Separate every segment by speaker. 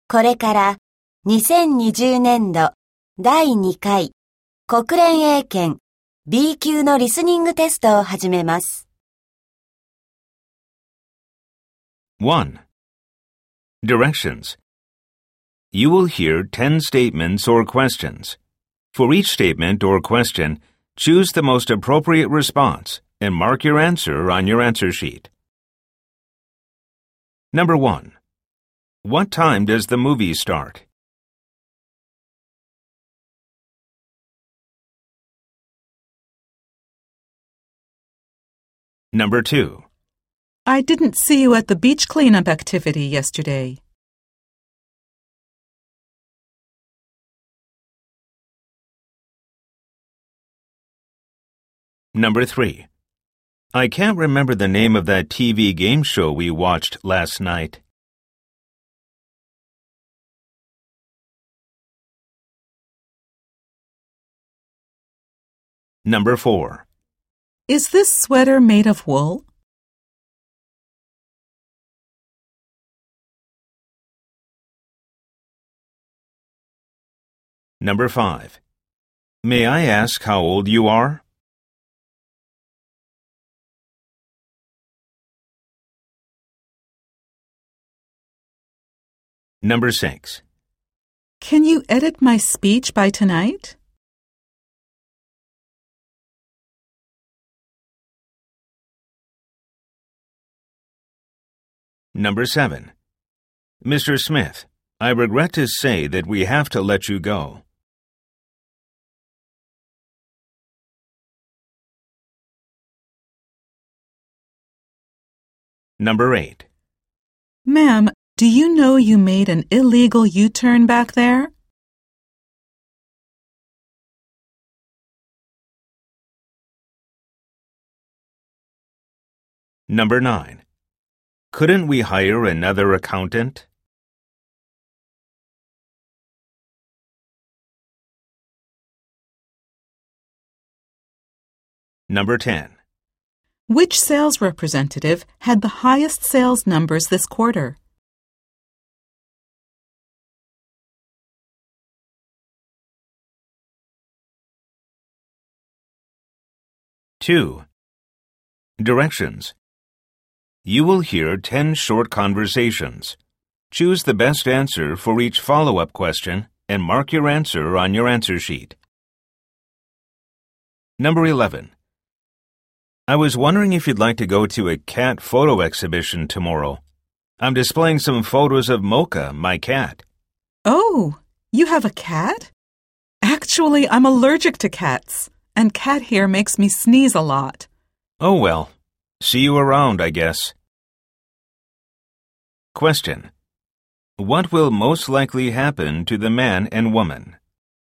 Speaker 1: これから2020年度第2回国連英検 B 級のリスニングテストを始めます。
Speaker 2: 1. Directions. You will hear 10 statements or questions. For each statement or question, choose the most appropriate response and mark your answer on your answer sheet. Number 1. What time does the movie start? Number 2.
Speaker 3: I didn't see you at the beach cleanup activity yesterday.
Speaker 2: Number 3. I can't remember the name of that TV game show we watched last night. Number 4.
Speaker 3: Is this sweater made of wool?
Speaker 2: Number 5. May I ask how old you are? Number 6.
Speaker 3: Can you edit my speech by tonight?
Speaker 2: Number 7. Mr. Smith, I regret to say that we have to let you go. Number 8.
Speaker 3: Ma'am, do you know you made an illegal U-turn back there?
Speaker 2: Number 9. Couldn't we hire another accountant? Number 10.
Speaker 3: Which sales representative had the highest sales numbers this quarter?
Speaker 2: Two. Directions. You will hear 10 short conversations. Choose the best answer for each follow-up question and mark your answer on your answer sheet. Number 11. I was wondering if you'd like to go to a cat photo exhibition tomorrow. I'm displaying some photos of Mocha, my cat.
Speaker 3: Oh, you have a cat? Actually, I'm allergic to cats, and cat hair makes me sneeze a lot.
Speaker 2: Oh well. See you around, I guess. Question. What will most likely happen to the man and woman?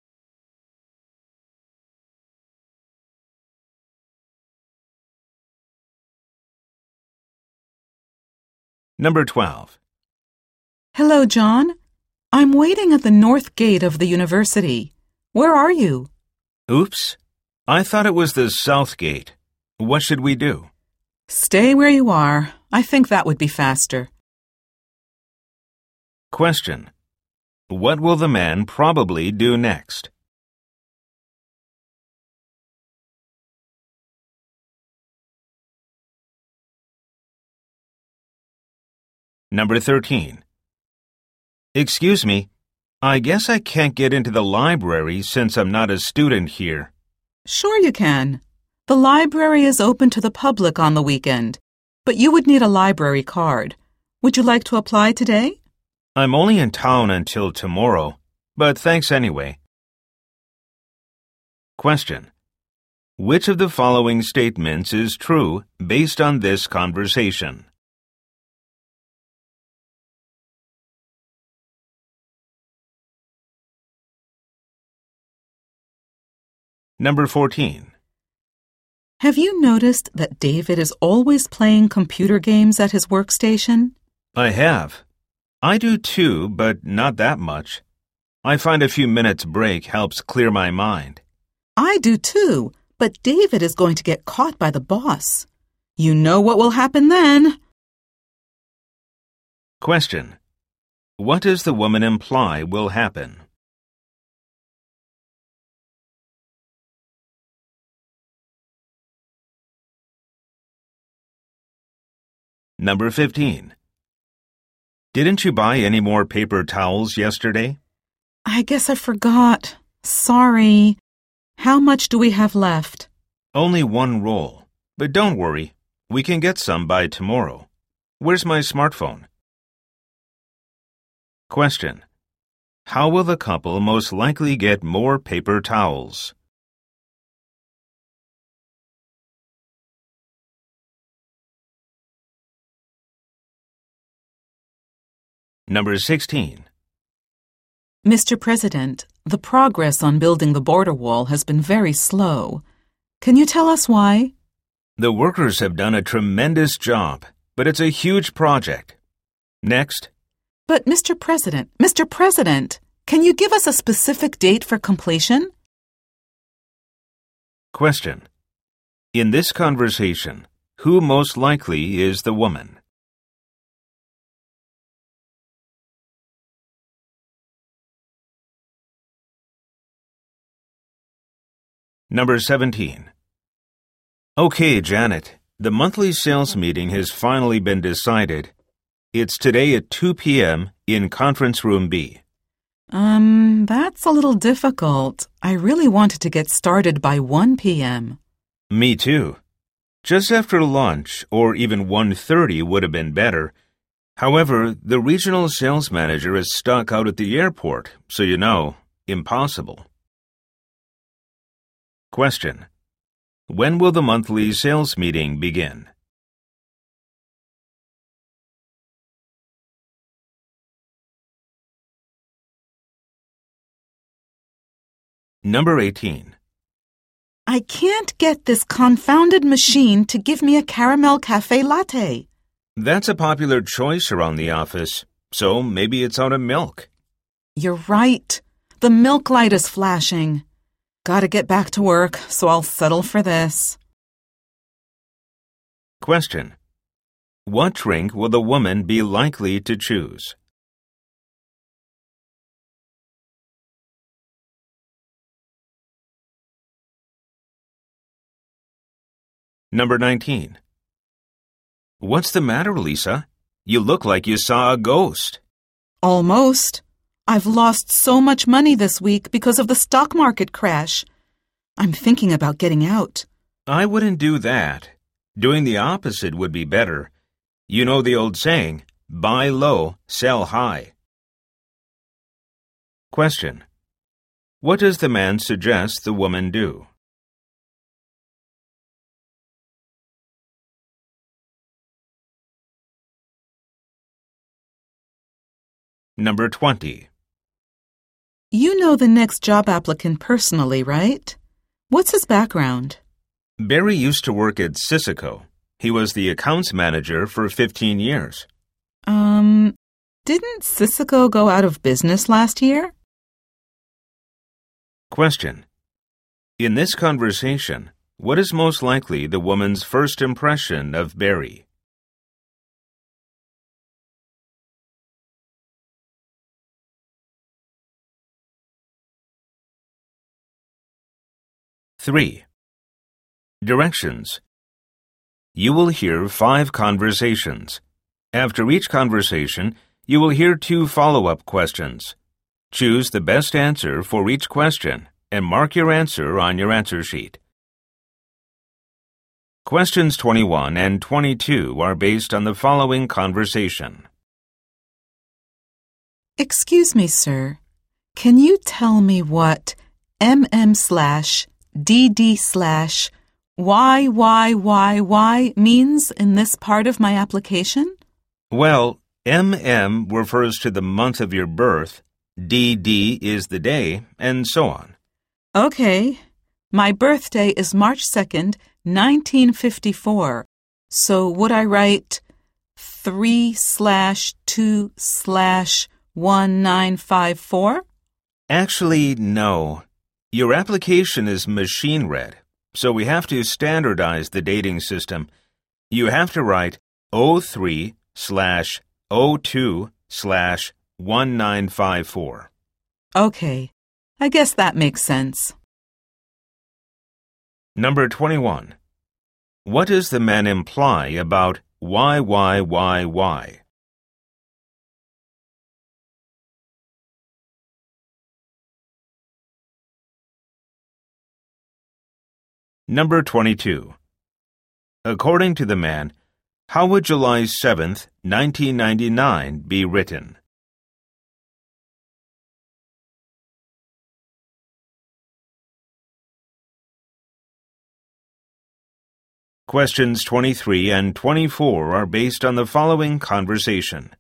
Speaker 2: Number 12.
Speaker 3: Hello, John. I'm waiting at the north gate of the university. Where are you?
Speaker 2: Oops. I thought it was the south gate. What should we do?
Speaker 3: Stay where you are. I think that would be faster.
Speaker 2: Question. What will the man probably do next? Number 13. Excuse me. I guess I can't get into the library since I'm not a student here.
Speaker 3: Sure you can. The library is open to the public on the weekend, but you would need a library card. Would you like to apply today?
Speaker 2: I'm only in town until tomorrow, but thanks anyway. Question. Which of the following statements is true based on this conversation? Number 14.
Speaker 3: Have you noticed that David is always playing computer games at his workstation?
Speaker 2: I have. I do too, but not that much. I find a few minutes break helps clear my mind.
Speaker 3: I do too, but David is going to get caught by the boss. You know what will happen then.
Speaker 2: Question. What does the woman imply will happen? Number 15. Didn't you buy any more paper towels yesterday?
Speaker 3: I guess I forgot. Sorry. How much do we have left?
Speaker 2: Only one roll. But don't worry. We can get some by tomorrow. Where's my smartphone? Question. How will the couple most likely get more paper towels? Number 16.
Speaker 3: Mr. President, the progress on building the border wall has been very slow. Can you tell us why?
Speaker 2: The workers have done a tremendous job, but it's a huge project. Next.
Speaker 3: But Mr. President, can you give us a specific date for completion?
Speaker 2: Question. In this conversation, who most likely is the woman? Number 17. Okay, Janet, the monthly sales meeting has finally been decided. It's today at 2 p.m. in Conference Room B.
Speaker 3: That's a little difficult. I really wanted to get started by 1 p.m.
Speaker 2: Me too. Just after lunch, or even 1:30 would have been better. However, the regional sales manager is stuck out at the airport, so impossible. Question. When will the monthly sales meeting begin? Number 18.
Speaker 3: I can't get this confounded machine to give me a caramel cafe latte.
Speaker 2: That's a popular choice around the office, so maybe it's out of milk.
Speaker 3: You're right. The milk light is flashing. Gotta get back to work, so I'll settle for this.
Speaker 2: Question. What drink will the woman be likely to choose? Number 19. What's the matter, Lisa? You look like you saw a ghost.
Speaker 3: Almost. I've lost so much money this week because of the stock market crash. I'm thinking about getting out.
Speaker 2: I wouldn't do that. Doing the opposite would be better. You know the old saying, buy low, sell high. Question. What does the man suggest the woman do? Number 20.
Speaker 3: You know the next job applicant personally, right? What's his background?
Speaker 2: Barry used to work at Sysco. He was the accounts manager for 15 years.
Speaker 3: Didn't Sysco go out of business last year?
Speaker 2: Question. In this conversation, what is most likely the woman's first impression of Barry? Three. Directions. You will hear 5 conversations. After each conversation, you will hear 2 follow-up questions. Choose the best answer for each question and mark your answer on your answer sheet. Questions 21 and 22 are based on the following conversation.
Speaker 3: Excuse me, sir. Can you tell me what MM/DD/YYYY means in this part of my application?
Speaker 2: Well, MM refers to the month of your birth, DD is the day, and so on.
Speaker 3: Okay. My birthday is March 2nd, 1954. So would I write 3/2/1954?
Speaker 2: Actually, no. Your application is machine read, so we have to standardize the dating system. You have to write 03/02/01 1954.
Speaker 3: Okay, I guess that makes sense.
Speaker 2: Number 21. What does the man imply about why? Number 22. According to the man, how would July 7th, 1999 be written? Questions 23 and 24 are based on the following conversation.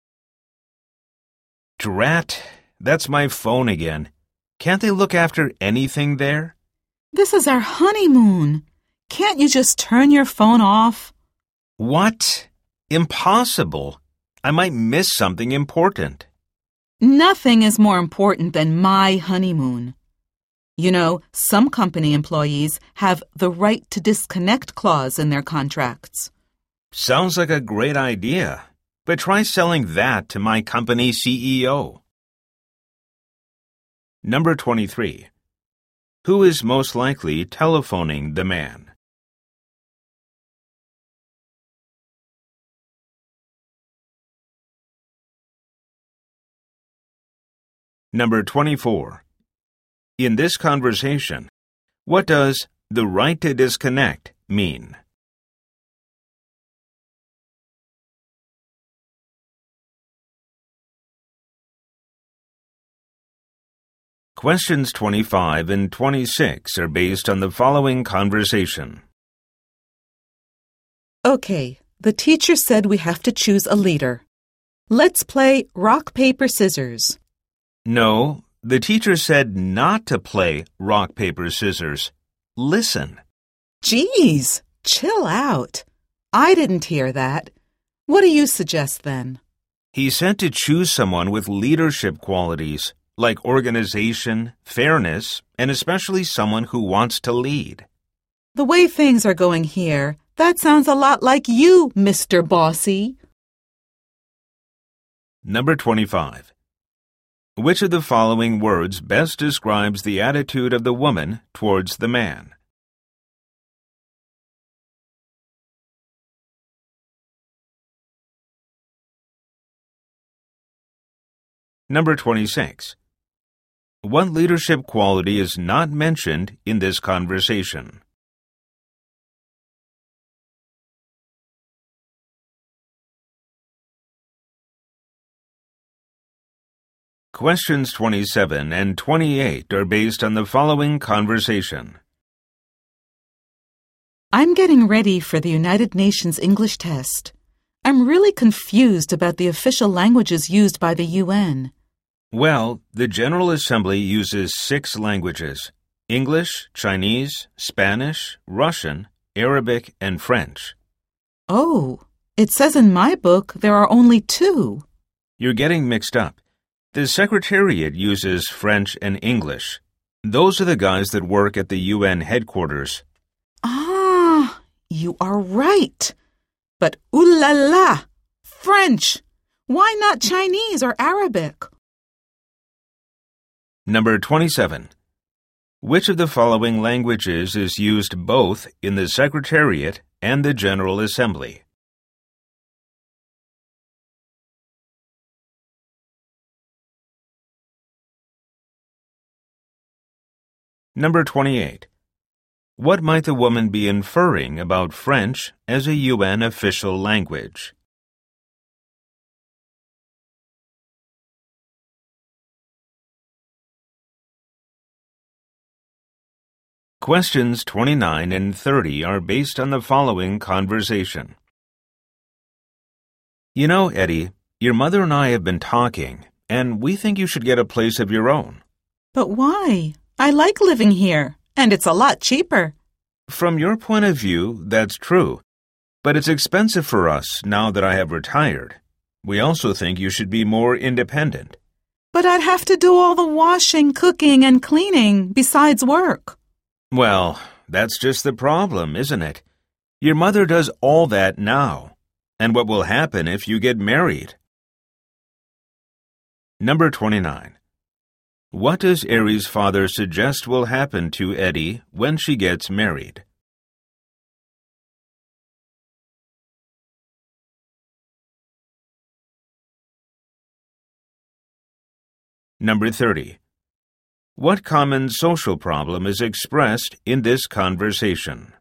Speaker 2: Drat, that's my phone again. Can't they look after anything there?
Speaker 3: This is our honeymoon. Can't you just turn your phone off?
Speaker 2: What? Impossible. I might miss something important.
Speaker 3: Nothing is more important than my honeymoon. You know, some company employees have the right to disconnect clause in their contracts.
Speaker 2: Sounds like a great idea, but try selling that to my company CEO. Number 23. Who is most likely telephoning the man? Number 24. In this conversation, what does the right to disconnect mean? Questions 25 and 26 are based on the following conversation.
Speaker 3: Okay, the teacher said we have to choose a leader. Let's play rock, paper, scissors.
Speaker 2: No, the teacher said not to play rock, paper, scissors. Listen.
Speaker 3: Geez, chill out. I didn't hear that. What do you suggest then?
Speaker 2: He said to choose someone with leadership qualities, like organization, fairness, and especially someone who wants to lead.
Speaker 3: The way things are going here, that sounds a lot like you, Mr. Bossy.
Speaker 2: Number 25. Which of the following words best describes the attitude of the woman towards the man? Number 26. What leadership quality is not mentioned in this conversation? Questions 27 and 28 are based on the following conversation.
Speaker 3: I'm getting ready for the United Nations English test. I'm really confused about the official languages used by the UN.
Speaker 2: Well, the General Assembly uses 6 languages: English, Chinese, Spanish, Russian, Arabic, and French.
Speaker 3: Oh, it says in my book there are only 2.
Speaker 2: You're getting mixed up. The Secretariat uses French and English. Those are the guys that work at the UN headquarters.
Speaker 3: Ah, you are right. But ooh la la, French. Why not Chinese or Arabic?
Speaker 2: Number 27. Which of the following languages is used both in the Secretariat and the General Assembly? Number 28. What might the woman be inferring about French as a UN official language? Questions 29 and 30 are based on the following conversation. You know, Eddie, your mother and I have been talking, and we think you should get a place of your own.
Speaker 3: But why? I like living here, and it's a lot cheaper.
Speaker 2: From your point of view, that's true. But it's expensive for us now that I have retired. We also think you should be more independent.
Speaker 3: But I'd have to do all the washing, cooking, and cleaning besides work.
Speaker 2: Well, that's just the problem, isn't it? Your mother does all that now. And what will happen if you get married? Number 29. What does Ari's father suggest will happen to Eddie when she gets married? Number 30. What common social problem is expressed in this conversation?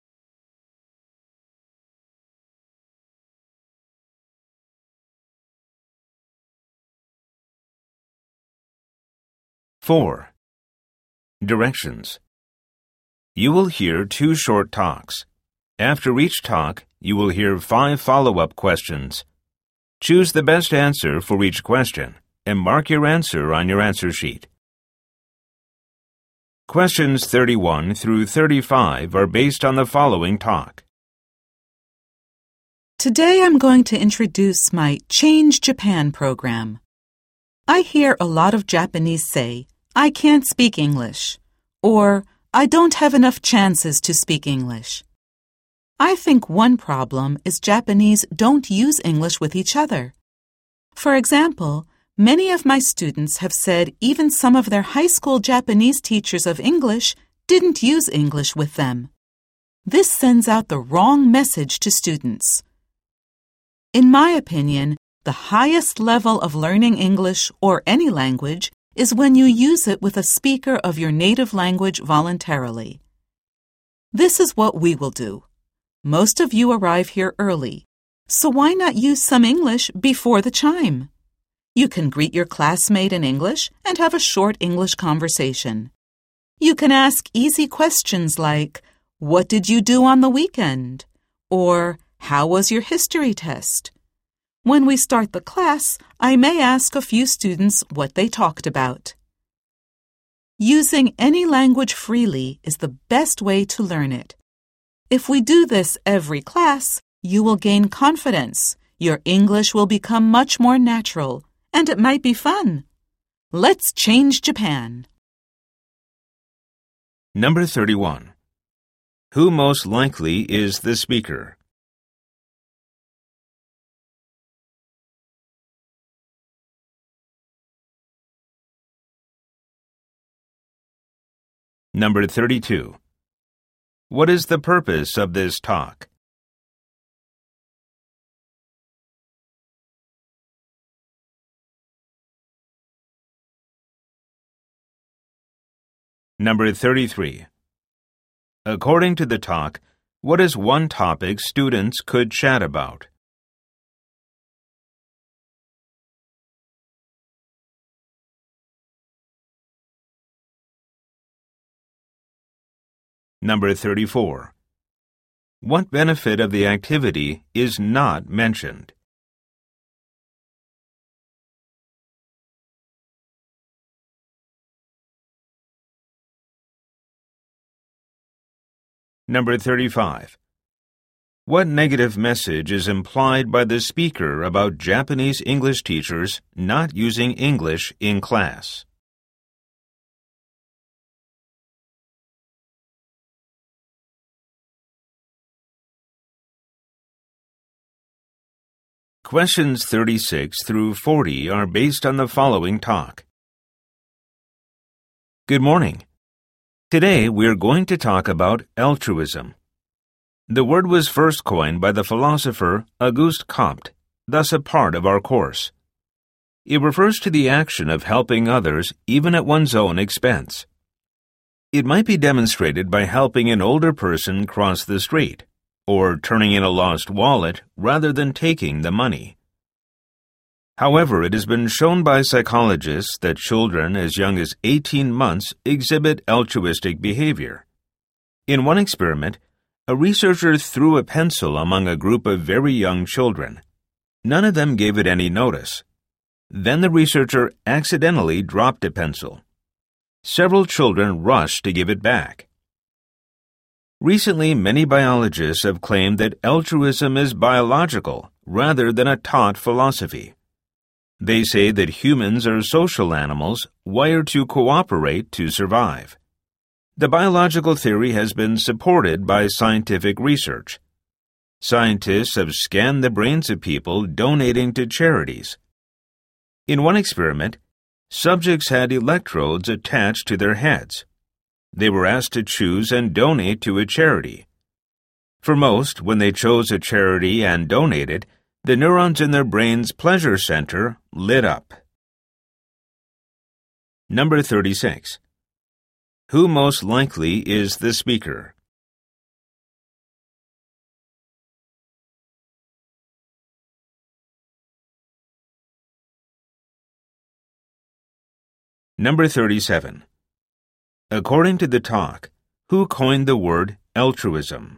Speaker 2: Four. Directions. You will hear 2 short talks. After each talk, you will hear 5 follow-up questions. Choose the best answer for each question and mark your answer on your answer sheet. Questions 31 through 35 are based on the following talk.
Speaker 3: Today I'm going to introduce my Change Japan program. I hear a lot of Japanese say, I can't speak English, or I don't have enough chances to speak English. I think one problem is Japanese don't use English with each other. For example, many of my students have said even some of their high school Japanese teachers of English didn't use English with them. This sends out the wrong message to students. In my opinion, the highest level of learning English or any language is when you use it with a speaker of your native language voluntarily. This is what we will do. Most of you arrive here early, so why not use some English before the chime? You can greet your classmate in English and have a short English conversation. You can ask easy questions like, "What did you do on the weekend?" or "How was your history test?" When we start the class, I may ask a few students what they talked about. Using any language freely is the best way to learn it. If we do this every class, you will gain confidence, your English will become much more natural, and it might be fun. Let's change Japan.
Speaker 2: Number 31. Who most likely is the speaker? Number 32. What is the purpose of this talk? Number 33. According to the talk, what is one topic students could chat about? Number 34. What benefit of the activity is not mentioned? Number 35. What negative message is implied by the speaker about Japanese English teachers not using English in class? Questions 36 through 40 are based on the following talk. Good morning. Today we're going to talk about altruism. The word was first coined by the philosopher Auguste Comte, thus a part of our course. It refers to the action of helping others even at one's own expense. It might be demonstrated by helping an older person cross the street, or turning in a lost wallet rather than taking the money. However, it has been shown by psychologists that children as young as 18 months exhibit altruistic behavior. In one experiment, a researcher threw a pencil among a group of very young children. None of them gave it any notice. Then the researcher accidentally dropped a pencil. Several children rushed to give it back. Recently, many biologists have claimed that altruism is biological rather than a taught philosophy. They say that humans are social animals wired to cooperate to survive. The biological theory has been supported by scientific research. Scientists have scanned the brains of people donating to charities. In one experiment, subjects had electrodes attached to their heads. They were asked to choose and donate to a charity. For most, when they chose a charity and donated, the neurons in their brain's pleasure center lit up. Number 36. Who most likely is the speaker? Number 37. According to the talk, who coined the word altruism?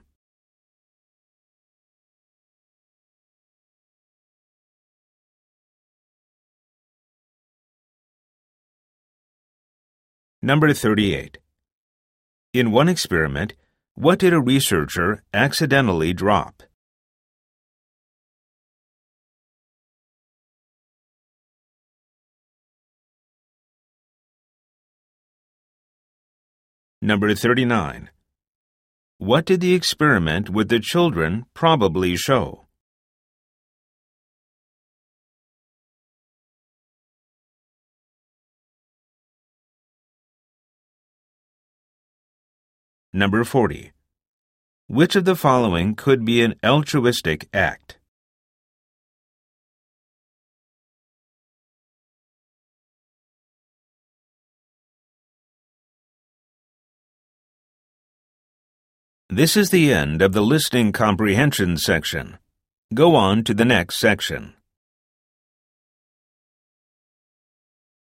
Speaker 2: Number 38. In one experiment, what did a researcher accidentally drop? Number 39. What did the experiment with the children probably show? Number 40. Which of the following could be an altruistic act? This is the end of the listening comprehension section. Go on to the next section.